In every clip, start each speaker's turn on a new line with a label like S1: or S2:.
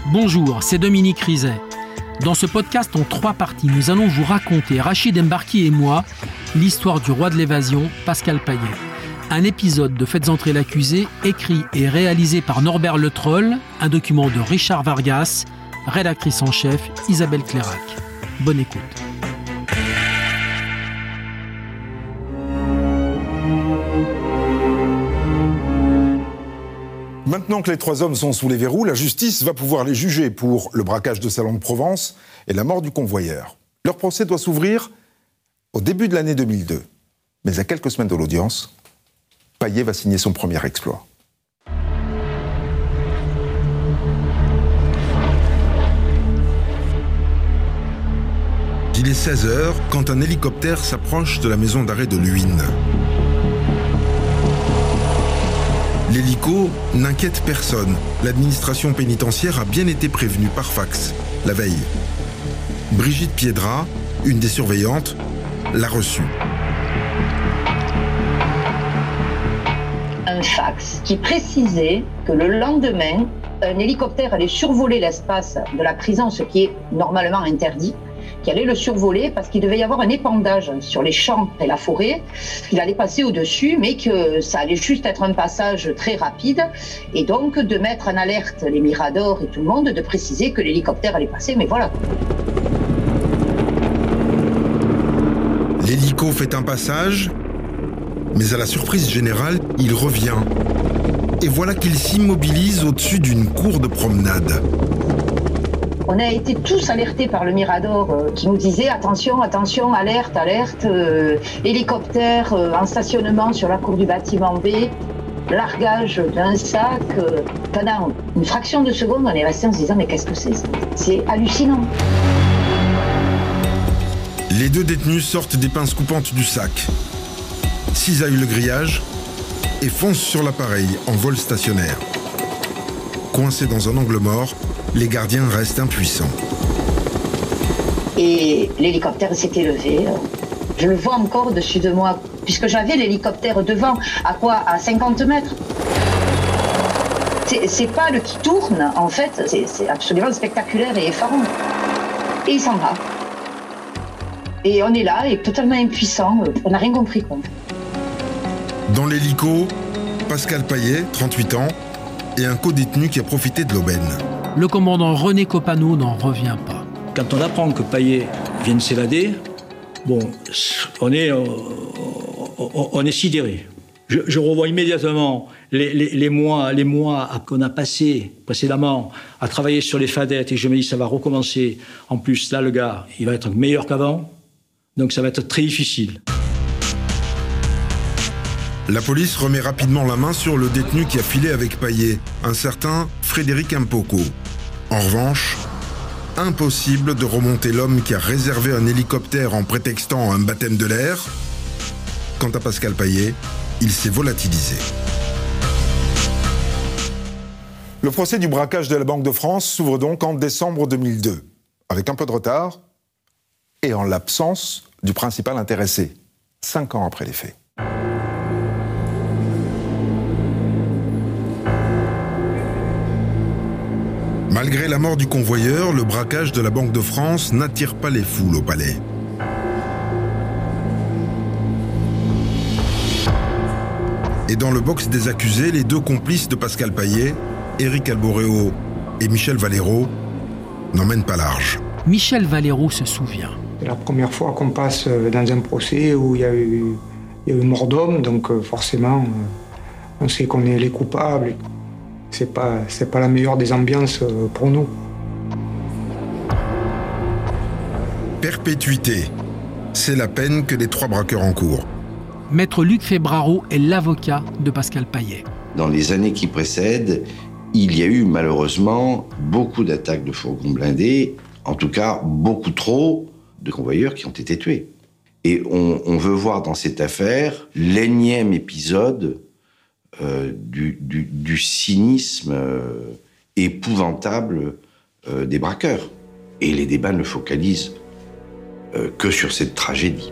S1: Bonjour, c'est Dominique Rizet. Dans ce podcast en 3 parties, nous allons vous raconter, Rachid Embarki et moi, l'histoire du roi de l'évasion, Pascal Payet. Un épisode de Faites entrer l'accusé, écrit et réalisé par Norbert Le Troll, un document de Richard Vargas, rédactrice en chef Isabelle Clairac. Bonne écoute.
S2: Maintenant que les 3 hommes sont sous les verrous, la justice va pouvoir les juger pour le braquage de Salon de Provence et la mort du convoyeur. Leur procès doit s'ouvrir au début de l'année 2002. Mais à quelques semaines de l'audience, Payet va signer son premier exploit.
S3: Il est 16h quand un hélicoptère s'approche de la maison d'arrêt de Luynes. L'hélico n'inquiète personne. L'administration pénitentiaire a bien été prévenue par fax, la veille. Brigitte Piedra, une des surveillantes, l'a reçue.
S4: Un fax qui précisait que le lendemain, un hélicoptère allait survoler l'espace de la prison, ce qui est normalement interdit, qui allait le survoler parce qu'il devait y avoir un épandage sur les champs et la forêt. Il allait passer au-dessus, mais que ça allait juste être un passage très rapide. Et donc, de mettre en alerte les miradors et tout le monde, de préciser que l'hélicoptère allait passer, mais voilà.
S3: L'hélico fait un passage, mais à la surprise générale, il revient. Et voilà qu'il s'immobilise au-dessus d'une cour de promenade.
S4: On a été tous alertés par le Mirador qui nous disait attention, attention, alerte, alerte, hélicoptère en stationnement sur la cour du bâtiment B, largage d'un sac. Pendant une fraction de seconde, on est resté en se disant mais qu'est-ce que c'est ça ? C'est hallucinant.
S3: Les 2 détenus sortent des pinces coupantes du sac, cisaillent le grillage et foncent sur l'appareil en vol stationnaire. Coincés dans un angle mort, les gardiens restent impuissants.
S4: Et l'hélicoptère s'était levé. Je le vois encore au-dessus de moi, puisque j'avais l'hélicoptère devant. À quoi ? À 50 mètres. C'est pas le qui tourne, en fait. C'est absolument spectaculaire et effarant. Et il s'en va. Et on est là, et totalement impuissant. On n'a rien compris, quoi.
S3: Dans l'hélico, Pascal Payet, 38 ans, et un co-détenu qui a profité de l'aubaine.
S1: Le commandant René Copano n'en revient pas.
S5: Quand on apprend que Payet vient de s'évader, on est sidéré. Je revois immédiatement les mois qu'on a passés précédemment à travailler sur les fadettes et je me dis ça va recommencer. En plus, là, le gars, il va être meilleur qu'avant, donc ça va être très difficile.
S3: La police remet rapidement la main sur le détenu qui a filé avec Payet, un certain Frédéric Impoko. En revanche, impossible de remonter l'homme qui a réservé un hélicoptère en prétextant un baptême de l'air. Quant à Pascal Payet, il s'est volatilisé.
S2: Le procès du braquage de la Banque de France s'ouvre donc en décembre 2002, avec un peu de retard et en l'absence du principal intéressé, 5 ans après les faits.
S3: Malgré la mort du convoyeur, le braquage de la Banque de France n'attire pas les foules au palais. Et dans le box des accusés, les 2 complices de Pascal Payet, Éric Alboréo et Michel Valero, n'emmènent pas large.
S1: Michel Valero se souvient.
S6: C'est la première fois qu'on passe dans un procès où il y a eu mort d'homme, donc forcément, on sait qu'on est les coupables. C'est pas la meilleure des ambiances pour nous.
S3: Perpétuité, c'est la peine que les 3 braqueurs encourent.
S1: Maître Luc Febraro est l'avocat de Pascal Payet.
S7: Dans les années qui précèdent, il y a eu malheureusement beaucoup d'attaques de fourgons blindés, en tout cas beaucoup trop de convoyeurs qui ont été tués. Et on veut voir dans cette affaire l'énième épisode du cynisme épouvantable des braqueurs. Et les débats ne focalisent que sur cette tragédie.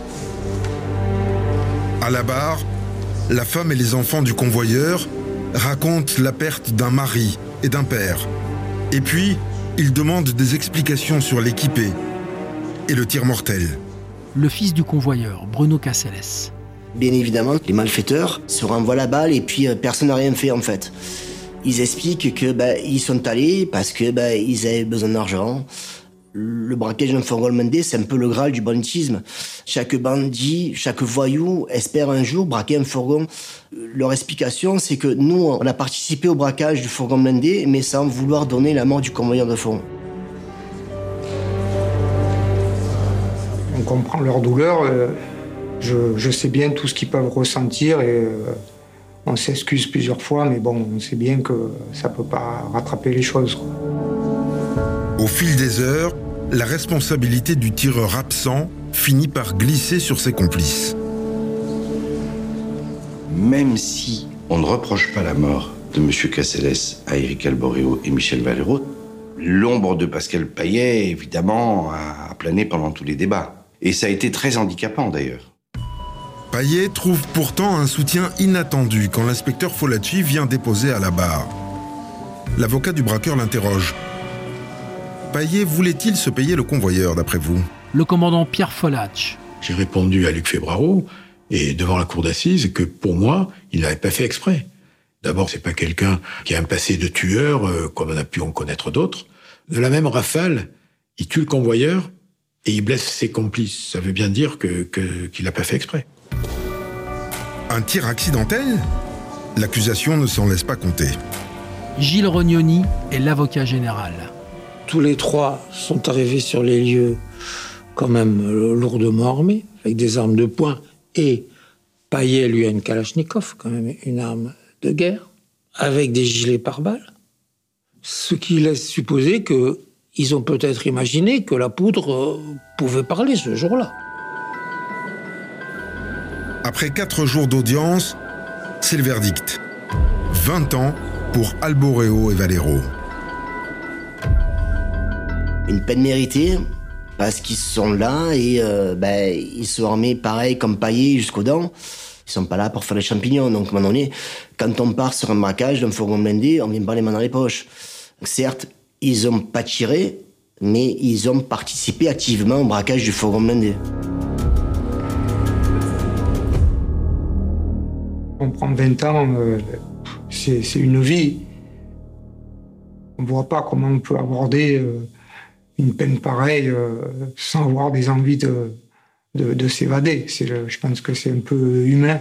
S3: À la barre, la femme et les enfants du convoyeur racontent la perte d'un mari et d'un père. Et puis, il demande des explications sur l'équipé et le tir mortel.
S1: Le fils du convoyeur, Bruno Caceres.
S8: Bien évidemment, les malfaiteurs se renvoient la balle et puis personne n'a rien fait en fait. Ils expliquent que ils sont allés parce que ils avaient besoin d'argent. Le braquage d'un fourgon blindé, c'est un peu le Graal du banditisme. Chaque bandit, chaque voyou espère un jour braquer un fourgon. Leur explication, c'est que nous, on a participé au braquage du fourgon blindé, mais sans vouloir donner la mort du convoyeur de fond.
S6: On comprend leur douleur. Je sais bien tout ce qu'ils peuvent ressentir et on s'excuse plusieurs fois, mais bon, on sait bien que ça peut pas rattraper les choses, quoi.
S3: Au fil des heures, la responsabilité du tireur absent finit par glisser sur ses complices.
S7: Même si on ne reproche pas la mort de M. Caceres à Éric Alboréo et Michel Valero, l'ombre de Pascal Payet, évidemment, a plané pendant tous les débats. Et ça a été très handicapant, d'ailleurs.
S3: Payet trouve pourtant un soutien inattendu quand l'inspecteur Folacci vient déposer à la barre. L'avocat du braqueur l'interroge. Payet voulait-il se payer le convoyeur, d'après vous ?
S1: Le commandant Pierre Folacci.
S5: J'ai répondu à Luc Fébraro, et devant la cour d'assises, que pour moi, il n'avait pas fait exprès. D'abord, c'est pas quelqu'un qui a un passé de tueur, comme on a pu en connaître d'autres. De la même rafale, il tue le convoyeur et il blesse ses complices. Ça veut bien dire qu'il n'a pas fait exprès.
S3: Un tir accidentel ? L'accusation ne s'en laisse pas compter.
S1: Gilles Rognoni est l'avocat général.
S9: Tous les trois sont arrivés sur les lieux quand même lourdement armés, avec des armes de poing, et Payet, lui, a une Kalachnikov, quand même une arme de guerre, avec des gilets pare-balles, ce qui laisse supposer qu'ils ont peut-être imaginé que la poudre pouvait parler ce jour-là.
S3: Après 4 jours d'audience, c'est le verdict. 20 ans pour Alboréo et Valero.
S8: Une peine méritée, parce qu'ils sont là et ils sont armés pareil comme Payet jusqu'aux dents. Ils sont pas là pour faire les champignons. Donc, à un moment donné, quand on part sur un braquage d'un fourgon blindé, on vient pas les mains dans les poches. Donc, certes, ils ont pas tiré, mais ils ont participé activement au braquage du fourgon blindé.
S6: On prend 20 ans, c'est une vie. On voit pas comment on peut aborder une peine pareille sans avoir des envies de s'évader. Je pense que c'est un peu humain.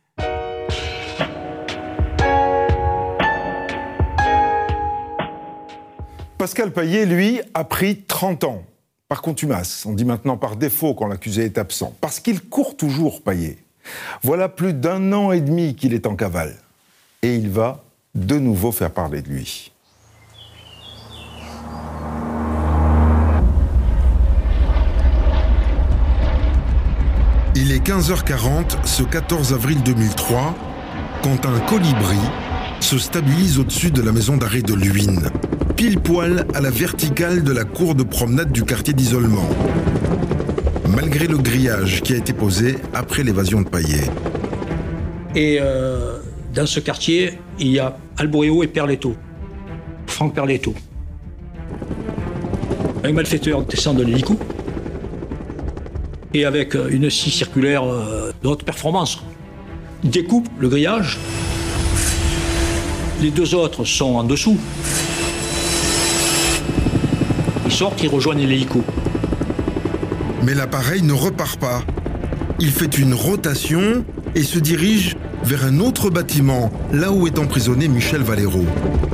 S2: Pascal Payet, lui, a pris 30 ans, par contumace. On dit maintenant par défaut quand l'accusé est absent. Parce qu'il court toujours, Payet. Voilà plus d'1 an et demi qu'il est en cavale. Et il va de nouveau faire parler de lui.
S3: Il est 15h40 ce 14 avril 2003 quand un colibri se stabilise au-dessus de la maison d'arrêt de Luynes, pile poil à la verticale de la cour de promenade du quartier d'isolement, malgré le grillage qui a été posé après l'évasion de Payet.
S5: Et dans ce quartier, il y a Alboréo et Perletto, Franck Perletto. Un malfaiteur descend de l'hélico, et avec une scie circulaire de haute performance, découpe le grillage. Les 2 autres sont en dessous. Ils sortent, ils rejoignent l'hélico.
S3: Mais l'appareil ne repart pas. Il fait une rotation et se dirige vers un autre bâtiment, là où est emprisonné Michel Valero.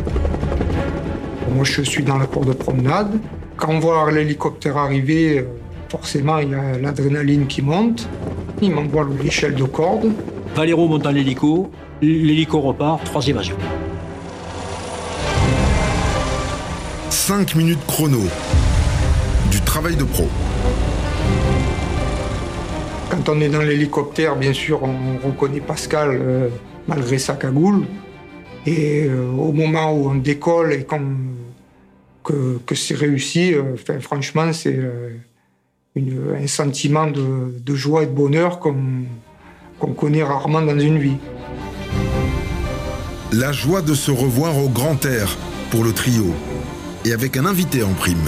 S6: Moi, je suis dans la cour de promenade. Quand on voit l'hélicoptère arriver, forcément, il y a l'adrénaline qui monte. Il m'envoie l'échelle de corde.
S5: Valero monte dans l'hélico repart, 3 évasions.
S3: 5 minutes chrono. Du travail de pro.
S6: Quand on est dans l'hélicoptère, bien sûr, on reconnaît Pascal malgré sa cagoule. Et au moment où on décolle et que c'est réussi, franchement, c'est un sentiment de joie et de bonheur qu'on connaît rarement dans une vie.
S3: La joie de se revoir au grand air pour le trio. et avec un invité en prime.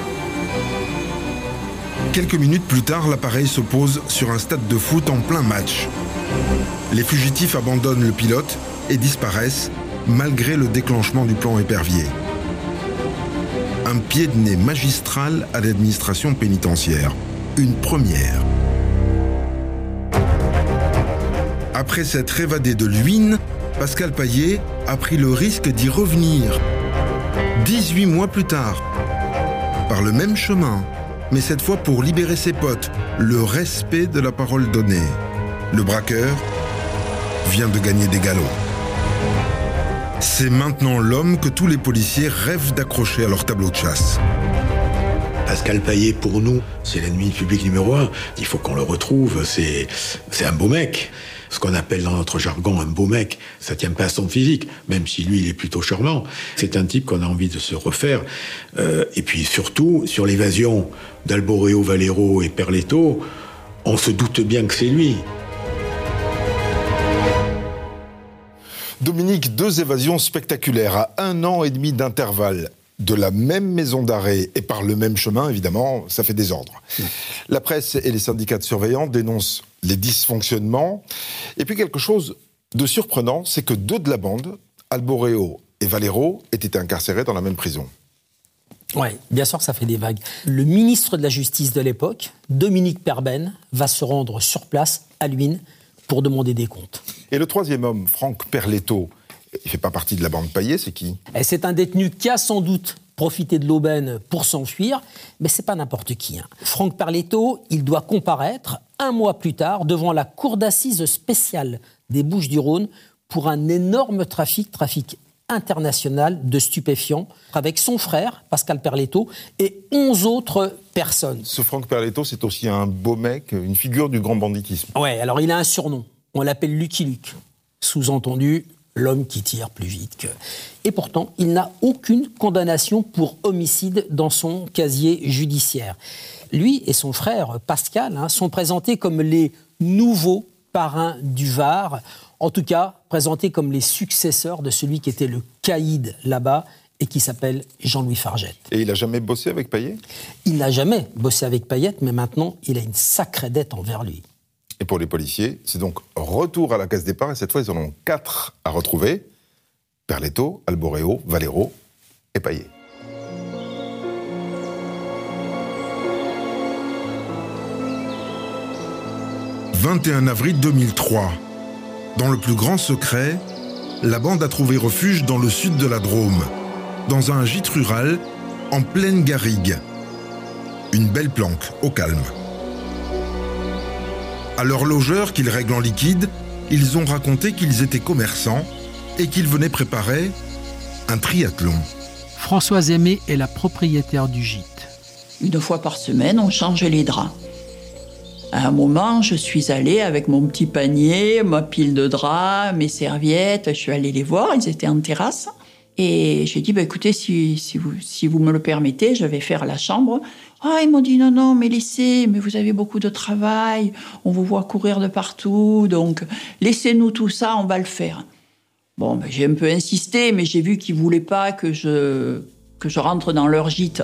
S3: Quelques minutes plus tard, l'appareil se pose sur un stade de foot en plein match. Les fugitifs abandonnent le pilote et disparaissent malgré le déclenchement du plan épervier. Un pied de nez magistral à l'administration pénitentiaire. Une première. Après s'être évadé de Luynes, Pascal Payet a pris le risque d'y revenir. 18 mois plus tard. Par le même chemin, mais cette fois pour libérer ses potes. Le respect de la parole donnée. Le braqueur vient de gagner des galops. C'est maintenant l'homme que tous les policiers rêvent d'accrocher à leur tableau de chasse.
S10: Pascal Payet, pour nous, c'est l'ennemi public numéro 1. Il faut qu'on le retrouve. C'est un beau mec. Ce qu'on appelle dans notre jargon un beau mec, ça tient pas à son physique, même si lui, il est plutôt charmant. C'est un type qu'on a envie de se refaire. Et puis surtout, sur l'évasion d'Alboréo, Valero et Perletto, on se doute bien que c'est lui.
S2: Dominique, 2 évasions spectaculaires à 1 an et demi d'intervalle. De la même maison d'arrêt et par le même chemin, évidemment, ça fait désordre. La presse et les syndicats de surveillants dénoncent les dysfonctionnements. Et puis quelque chose de surprenant, c'est que 2 de la bande, Alboréo et Valero, étaient incarcérés dans la même prison.
S1: Oui, bien sûr que ça fait des vagues. Le ministre de la Justice de l'époque, Dominique Perben, va se rendre sur place à Luynes pour demander des comptes.
S2: Et le 3e homme, Franck Perletto, il ne fait pas partie de la bande Payet, c'est qui ?
S1: Et c'est un détenu qui a sans doute profité de l'aubaine pour s'enfuir, mais c'est pas n'importe qui. Franck Perletto, il doit comparaître 1 mois plus tard devant la cour d'assises spéciale des Bouches-du-Rhône pour un énorme trafic international de stupéfiants avec son frère, Pascal Perletto, et 11 autres personnes.
S2: Ce Franck Perletto, c'est aussi un beau mec, une figure du grand banditisme.
S1: Ouais, alors il a un surnom. On l'appelle Lucky Luke. Sous-entendu, l'homme qui tire plus vite que... Et pourtant, il n'a aucune condamnation pour homicide dans son casier judiciaire. Lui et son frère Pascal sont présentés comme les nouveaux parrains du Var, en tout cas présentés comme les successeurs de celui qui était le caïd là-bas et qui s'appelle Jean-Louis Fargette.
S2: Et il n'a jamais bossé avec Payet ?
S1: Il n'a jamais bossé avec Payet, mais maintenant, il a une sacrée dette envers lui.
S2: Et pour les policiers, c'est donc retour à la case départ, et cette fois, ils en ont 4 à retrouver. Perletto, Alboréo, Valero et Payet.
S3: « 21 avril 2003. Dans le plus grand secret, la bande a trouvé refuge dans le sud de la Drôme, dans un gîte rural en pleine garrigue. Une belle planque, au calme. À leurs logeurs qu'ils règlent en liquide, ils ont raconté qu'ils étaient commerçants et qu'ils venaient préparer un triathlon.
S1: Françoise Aimé est la propriétaire du gîte.
S11: 1 fois par semaine, on changeait les draps. À un moment, je suis allée avec mon petit panier, ma pile de draps, mes serviettes. Je suis allée les voir, ils étaient en terrasse. Et j'ai dit, écoutez, si vous me le permettez, je vais faire la chambre. Ah, ils m'ont dit, non, mais laissez, mais vous avez beaucoup de travail, on vous voit courir de partout, donc laissez-nous tout ça, on va le faire. Bon, j'ai un peu insisté, mais j'ai vu qu'ils ne voulaient pas que je rentre dans leur gîte.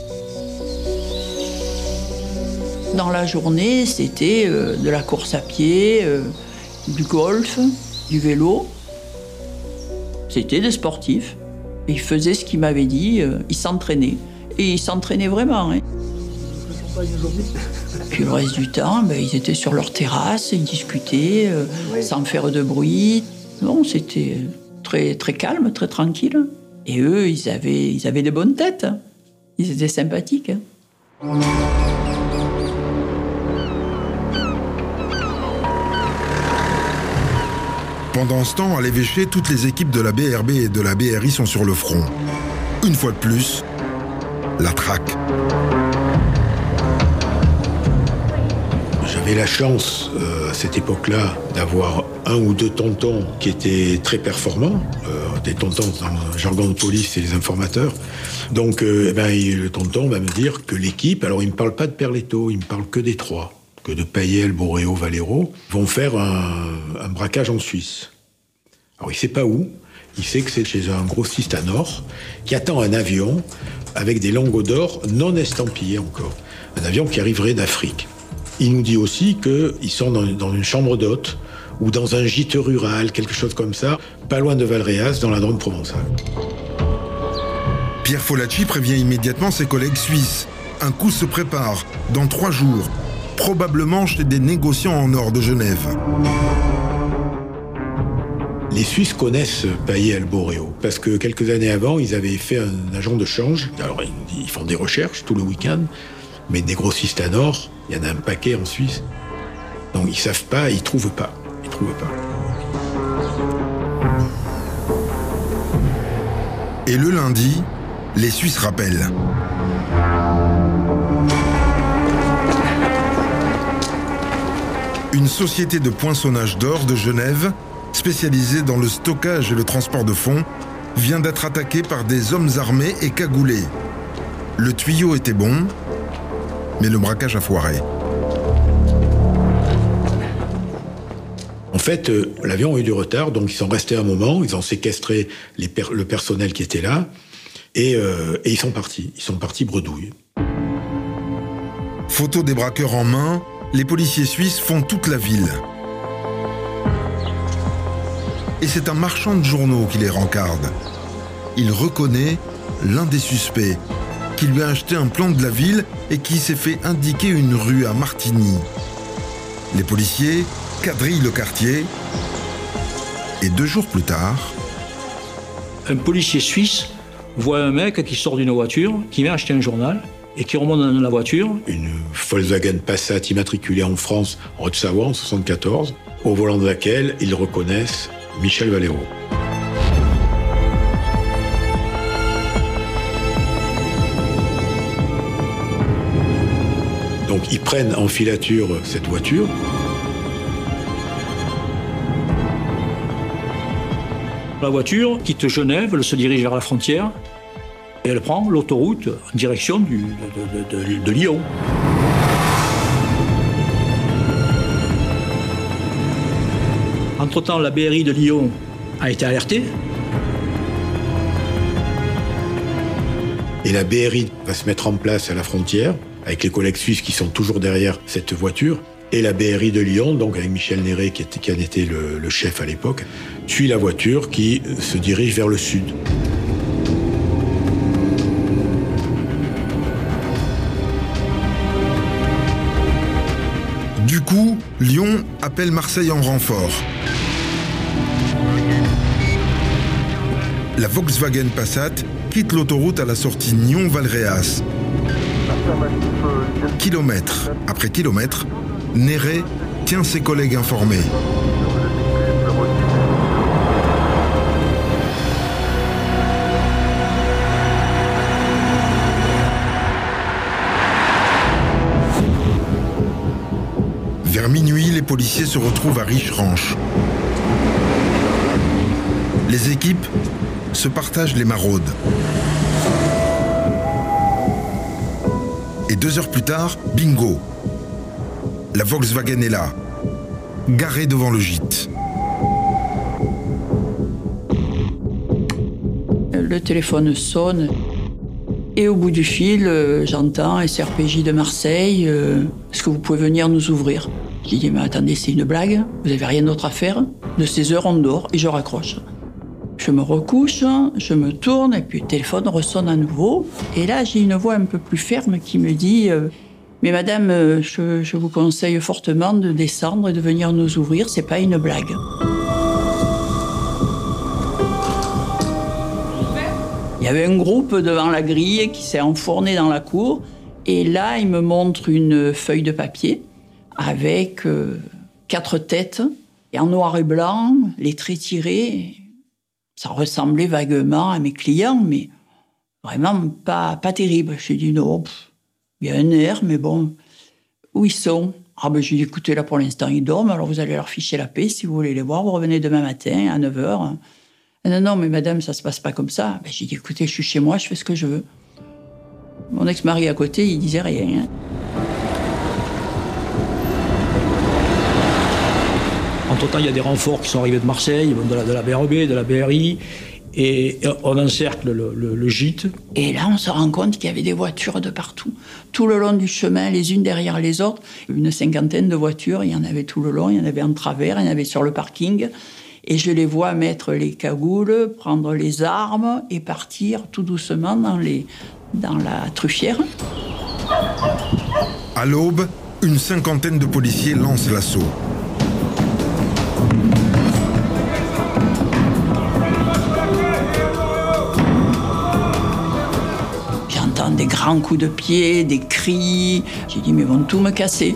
S11: Dans la journée, c'était de la course à pied, du golf, du vélo. C'était des sportifs. Ils faisaient ce qu'ils m'avaient dit, ils s'entraînaient. Et ils s'entraînaient vraiment. Puis le reste du temps, ils étaient sur leur terrasse, ils discutaient, sans faire de bruit. Non, c'était très, très calme, très tranquille. Et eux, ils avaient des bonnes têtes. Ils étaient sympathiques.
S3: Pendant ce temps, à l'évêché, toutes les équipes de la BRB et de la BRI sont sur le front. Une fois de plus, la traque.
S10: J'avais la chance, à cette époque-là, d'avoir 1 ou 2 tontons qui étaient très performants. Des tontons, dans le jargon de police, c'est les informateurs. Donc, le tonton va me dire que l'équipe, alors il ne me parle pas de Perletto, il me parle que des 3, que de Payet, Alboréo, Valero, vont faire un braquage en Suisse. Alors, il ne sait pas où. Il sait que c'est chez un grossiste à Nord qui attend un avion avec des lingots d'or non estampillés encore. Un avion qui arriverait d'Afrique. Il nous dit aussi qu'ils sont dans une chambre d'hôte ou dans un gîte rural, quelque chose comme ça, pas loin de Valréas, dans la Drôme provençale.
S3: Pierre Folacci prévient immédiatement ses collègues suisses. Un coup se prépare, dans 3 jours, probablement chez des négociants en or de Genève.
S10: Les Suisses connaissent Paillet-Alboréo, parce que quelques années avant, ils avaient fait un agent de change. Alors, ils font des recherches tout le week-end, mais des grossistes en or, il y en a un paquet en Suisse. Donc, ils savent pas, ils trouvent pas. Ils trouvent pas.
S3: Et le lundi, les Suisses rappellent. Une société de poinçonnage d'or de Genève, spécialisée dans le stockage et le transport de fonds, vient d'être attaquée par des hommes armés et cagoulés. Le tuyau était bon, mais le braquage a foiré.
S10: En fait, l'avion a eu du retard, donc ils sont restés un moment, ils ont séquestré le personnel qui était là, et ils sont partis. Ils sont partis bredouille.
S3: Photo des braqueurs en main, les policiers suisses font toute la ville. Et c'est un marchand de journaux qui les rencarde. Il reconnaît l'un des suspects, qui lui a acheté un plan de la ville et qui s'est fait indiquer une rue à Martigny. Les policiers quadrillent le quartier et 2 jours plus tard...
S5: Un policier suisse voit un mec qui sort d'une voiture, qui vient acheter un journal et qui remonte dans la voiture.
S10: Une Volkswagen Passat immatriculée en France, en Haute-Savoie, en 1974, au volant de laquelle ils reconnaissent Michel Valero. Donc ils prennent en filature cette voiture.
S5: La voiture quitte Genève, elle se dirige vers la frontière et elle prend l'autoroute en direction de Lyon. Entre-temps, la BRI de Lyon a été alertée.
S10: Et la BRI va se mettre en place à la frontière, avec les collègues suisses qui sont toujours derrière cette voiture. Et la BRI de Lyon, donc avec Michel Néré, qui en était le chef à l'époque, suit la voiture qui se dirige vers le sud.
S3: Du coup, Lyon appelle Marseille en renfort. La Volkswagen Passat quitte l'autoroute à la sortie Nyon-Valréas. Kilomètre après kilomètre, Néré tient ses collègues informés. Vers minuit, les policiers se retrouvent à Richeranche. Les équipes se partagent les maraudes. Et 2 heures plus tard, bingo. La Volkswagen est là, garée devant le gîte.
S11: Le téléphone sonne et au bout du fil, j'entends SRPJ de Marseille. Est-ce que vous pouvez venir nous ouvrir? Je dis mais attendez, c'est une blague? Vous n'avez rien d'autre à faire? De 16 heures, on dort et je raccroche. Je me recouche, je me tourne et puis le téléphone ressonne à nouveau. Et là, j'ai une voix un peu plus ferme qui me dit mais madame, je vous conseille fortement de descendre et de venir nous ouvrir, c'est pas une blague. Il y avait un groupe devant la grille qui s'est enfourné dans la cour. Et là, il me montre une feuille de papier avec 4 têtes. Et en noir et blanc, les traits tirés, ça ressemblait vaguement à mes clients, mais vraiment pas terrible. J'ai dit non, il y a un air, mais bon, où ils sont? Ah ben j'ai dit écoutez, là pour l'instant ils dorment, alors vous allez leur ficher la paix, si vous voulez les voir, vous revenez demain matin à 9h. Non, mais madame, ça se passe pas comme ça. Ben, j'ai dit écoutez, je suis chez moi, je fais ce que je veux. Mon ex-mari à côté, il disait rien.
S5: Entre-temps, il y a des renforts qui sont arrivés de Marseille, de la BRB, de la BRI. et on encercle le gîte.
S11: Et là, on se rend compte qu'il y avait des voitures de partout. Tout le long du chemin, les unes derrière les autres. Une 50aine de voitures, il y en avait tout le long, il y en avait en travers, il y en avait sur le parking. Et je les vois mettre les cagoules, prendre les armes et partir tout doucement dans la truffière.
S3: À l'aube, une 50aine de policiers lancent l'assaut.
S11: J'entends des grands coups de pied, des cris. J'ai dit, mais ils vont tout me casser.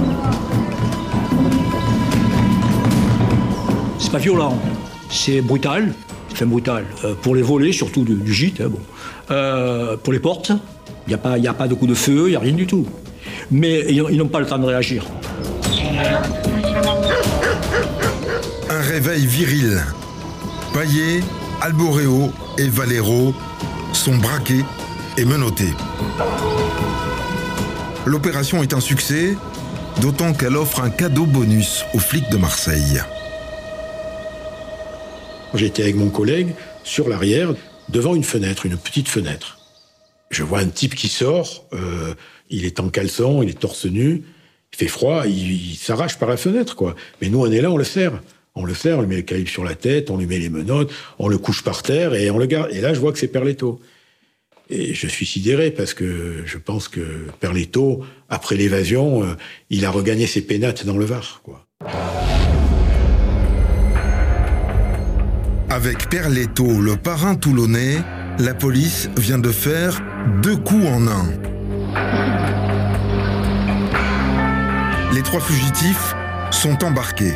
S5: C'est pas violent, c'est brutal. Enfin brutal. Pour les volets, surtout du gîte. Pour les portes, il n'y a pas de coup de feu, il n'y a rien du tout. Mais ils n'ont pas le temps de réagir.
S3: Un réveil viril. Payet, Alboréo et Valero sont braqués et menottés. L'opération est un succès, d'autant qu'elle offre un cadeau bonus aux flics de Marseille.
S10: J'étais avec mon collègue sur l'arrière, devant une fenêtre, une petite fenêtre. Je vois un type qui sort, il est en caleçon, il est torse nu, il fait froid, il s'arrache par la fenêtre, quoi. Mais nous, on est là, on le serre. On le serre, on lui met le calibre sur la tête, on lui met les menottes, on le couche par terre et on le garde. Et là, je vois que c'est Perletto. Et je suis sidéré parce que je pense que Perletto, après l'évasion, il a regagné ses pénates dans le Var, quoi.
S3: Avec Perletto, le parrain toulonnais, la police vient de faire 2 coups en un. Les 3 fugitifs sont embarqués.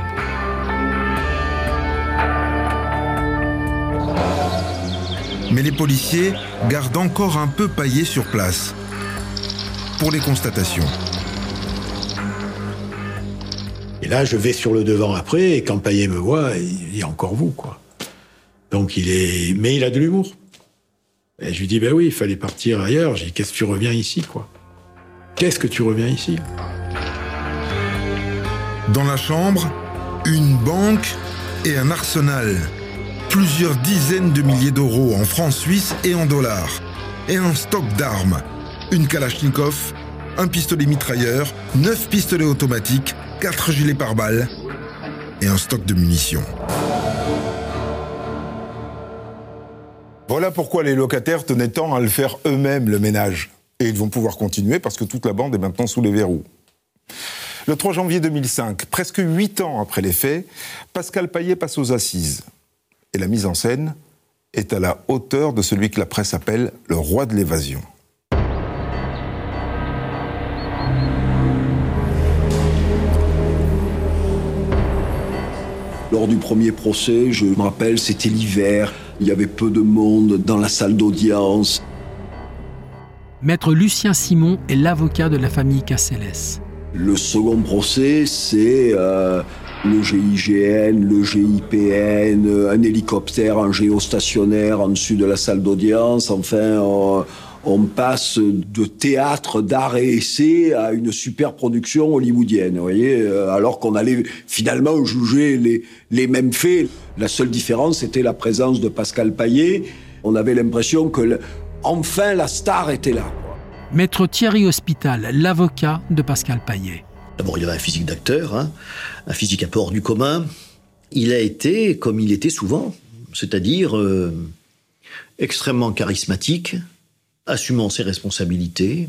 S3: Mais les policiers gardent encore un peu Payet sur place pour les constatations.
S10: Et là, je vais sur le devant après, et quand Payet me voit, il dit « encore vous », quoi. Donc mais il a de l'humour. Et je lui dis « ben oui, il fallait partir ailleurs ». J'ai dit « qu'est-ce que tu reviens ici, quoi ? Qu'est-ce que tu reviens ici ?»
S3: Dans la chambre, une banque et un arsenal. Plusieurs dizaines de milliers d'euros en francs suisses et en dollars. Et un stock d'armes. Une Kalachnikov, un pistolet mitrailleur, 9 pistolets automatiques, 4 gilets pare-balles et un stock de munitions.
S2: Voilà pourquoi les locataires tenaient tant à le faire eux-mêmes, le ménage. Et ils vont pouvoir continuer parce que toute la bande est maintenant sous les verrous. Le 3 janvier 2005, presque 8 ans après les faits, Pascal Payet passe aux assises. Et la mise en scène est à la hauteur de celui que la presse appelle le roi de l'évasion.
S12: Lors du premier procès, je me rappelle, c'était l'hiver. Il y avait peu de monde dans la salle d'audience.
S1: Maître Lucien Simon est l'avocat de la famille Cassels.
S12: Le second procès, c'est le GIGN, le GIPN, un hélicoptère, un géostationnaire en dessus de la salle d'audience. Enfin, on passe de théâtre d'art et essai à une super production hollywoodienne, vous voyez, alors qu'on allait finalement juger les mêmes faits. La seule différence, c'était la présence de Pascal Payet. On avait l'impression que, enfin, la star était là.
S1: Maître Thierry Hospital, l'avocat de Pascal Payet.
S13: D'abord, il avait un physique d'acteur, un physique un peu hors du commun. Il a été, comme il était souvent, c'est-à-dire extrêmement charismatique, assumant ses responsabilités,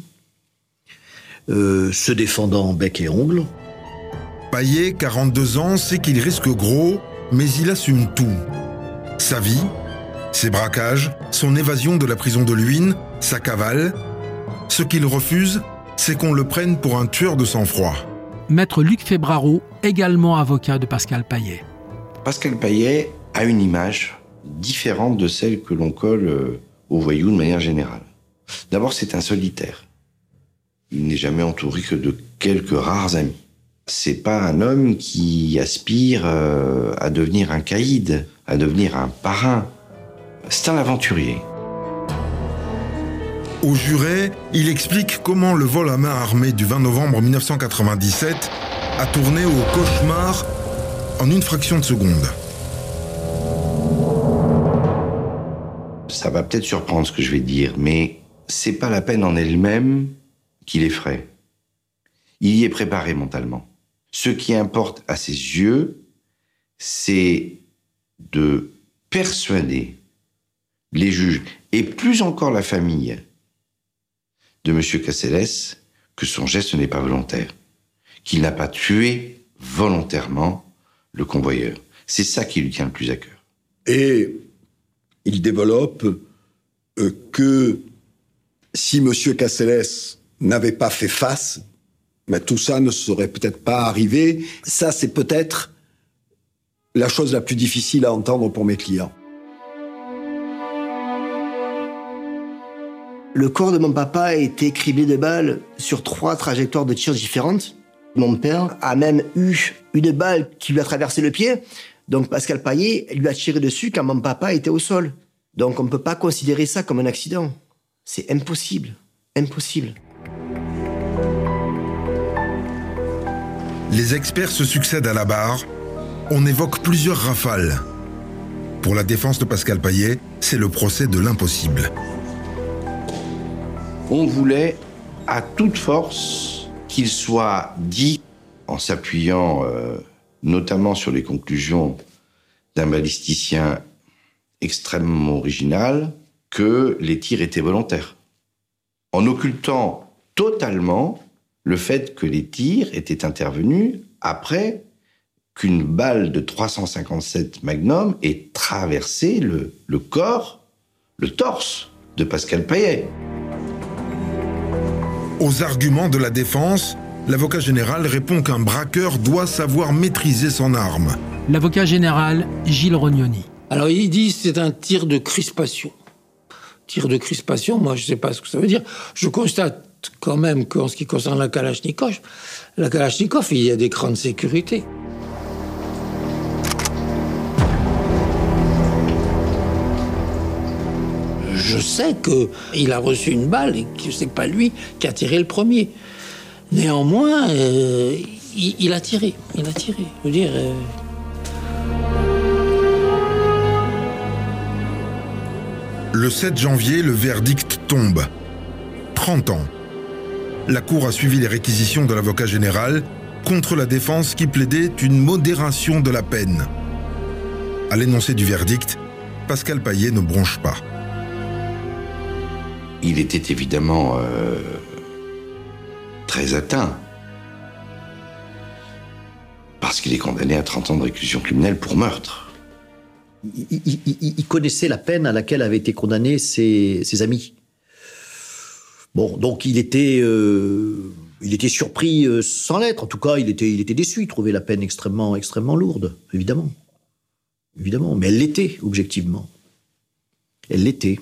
S13: se défendant bec et ongle.
S3: Payet, 42 ans, sait qu'il risque gros, mais il assume tout. Sa vie, ses braquages, son évasion de la prison de Luynes, sa cavale. Ce qu'il refuse, c'est qu'on le prenne pour un tueur de sang-froid.
S1: Maître Luc Fébraro, également avocat de Pascal Payet.
S7: Pascal Payet a une image différente de celle que l'on colle aux voyous de manière générale. D'abord, c'est un solitaire. Il n'est jamais entouré que de quelques rares amis. C'est pas un homme qui aspire à devenir un caïd, à devenir un parrain. C'est un aventurier.
S3: Au juré, il explique comment le vol à main armée du 20 novembre 1997 a tourné au cauchemar en une fraction de seconde.
S7: ça va peut-être surprendre ce que je vais dire, mais c'est pas la peine en elle-même qui l'effraie. Il y est préparé mentalement. Ce qui importe à ses yeux, c'est de persuader les juges, et plus encore la famille de M. Castellès, que son geste n'est pas volontaire, qu'il n'a pas tué volontairement le convoyeur. C'est ça qui lui tient le plus à cœur.
S12: Et il développe que si M. Castellès n'avait pas fait face, mais tout ça ne serait peut-être pas arrivé. Ça, c'est peut-être la chose la plus difficile à entendre pour mes clients.
S8: Le corps de mon papa a été criblé de balles sur 3 trajectoires de tir différentes. Mon père a même eu une balle qui lui a traversé le pied. Donc Pascal Paillet lui a tiré dessus quand mon papa était au sol. Donc on ne peut pas considérer ça comme un accident. C'est impossible. Impossible.
S3: Les experts se succèdent à la barre. On évoque plusieurs rafales. Pour la défense de Pascal Paillet, c'est le procès de l'impossible.
S7: On voulait à toute force qu'il soit dit, en s'appuyant notamment sur les conclusions d'un balisticien extrêmement original, que les tirs étaient volontaires. En occultant totalement le fait que les tirs étaient intervenus après qu'une balle de 357 Magnum ait traversé le corps, le torse de Pascal Paillet.
S3: Aux arguments de la défense, l'avocat général répond qu'un braqueur doit savoir maîtriser son arme.
S1: L'avocat général Gilles Rognoni.
S9: Alors il dit que c'est un tir de crispation. Tir de crispation, moi je ne sais pas ce que ça veut dire. Je constate quand même qu'en ce qui concerne la Kalachnikov, il y a des crans de sécurité. Je sais qu'il a reçu une balle et que c'est pas lui qui a tiré le premier. Néanmoins, il a tiré. Je veux dire...
S3: Le 7 janvier, le verdict tombe. 30 ans. La Cour a suivi les réquisitions de l'avocat général contre la défense qui plaidait une modération de la peine. À l'énoncé du verdict, Pascal Paillet ne bronche pas.
S7: Il était évidemment très atteint. Parce qu'il est condamné à 30 ans de réclusion criminelle pour meurtre.
S13: Il connaissait la peine à laquelle avaient été condamnés ses amis. Bon, donc il était surpris sans l'être. En tout cas, il était déçu. Il trouvait la peine extrêmement lourde, évidemment. Évidemment, mais elle l'était, objectivement. Elle l'était.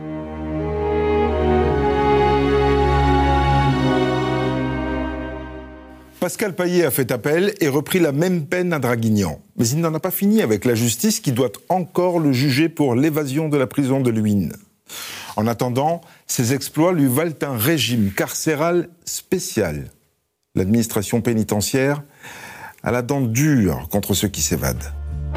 S2: Pascal Paillet a fait appel et repris la même peine à Draguignan. Mais il n'en a pas fini avec la justice qui doit encore le juger pour l'évasion de la prison de Luynes. En attendant, ses exploits lui valent un régime carcéral spécial. L'administration pénitentiaire a la dent dure contre ceux qui s'évadent.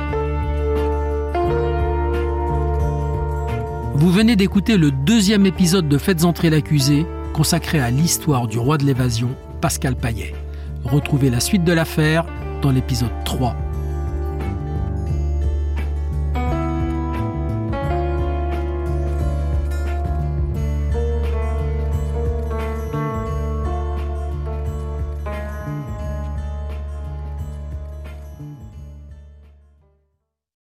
S1: Vous venez d'écouter le 2e épisode de Faites entrer l'accusé, consacré à l'histoire du roi de l'évasion, Pascal Paillet. Retrouvez la suite de l'affaire dans l'épisode 3.